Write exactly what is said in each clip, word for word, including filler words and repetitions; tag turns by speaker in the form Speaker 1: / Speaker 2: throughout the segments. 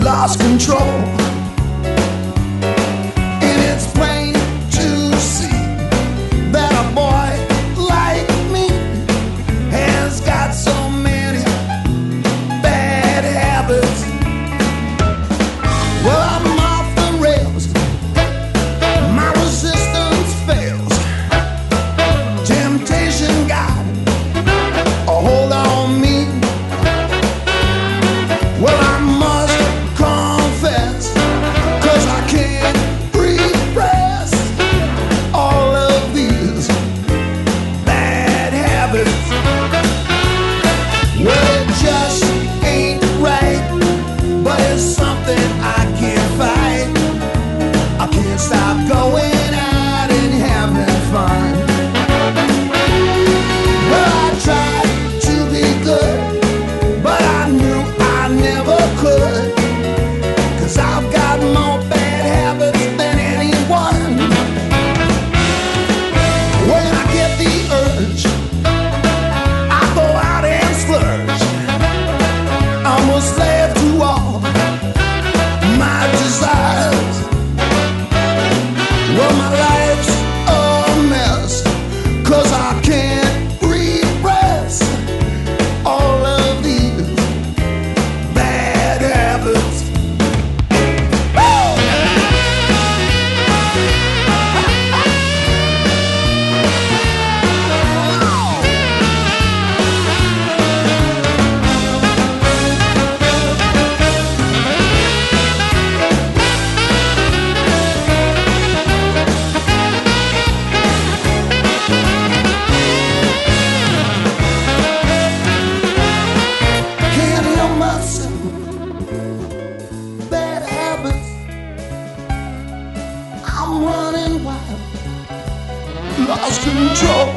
Speaker 1: lost control. And it's plain to see that a boy like me has got so many bad habits. Well, I'm off the rails, my resistance fails. Temptation got a hold on me. Well, I must confess, 'cause I can't repress all of these bad habits. Well, it just ain't right, but it's something I can't fight. I can't stop going out and having fun. Well, I tried to be good, but I knew I never could, 'cause I've got more bad habits than anyone. When I get the urge, I go out and splurge. I'm a slave to all my desires. Well, my life's a mess, 'cause I can't repress all of these bad habits. Can't help myself, bad habits. I'm running wild, lost control.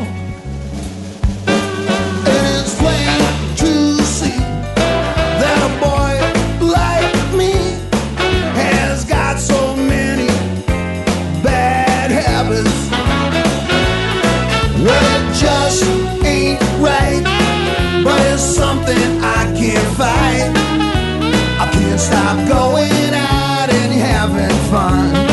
Speaker 1: And it's plain to see that a boy like me has got so many bad habits. Well, it just ain't right, but it's something I can't fight. I can't stop going out and having fun.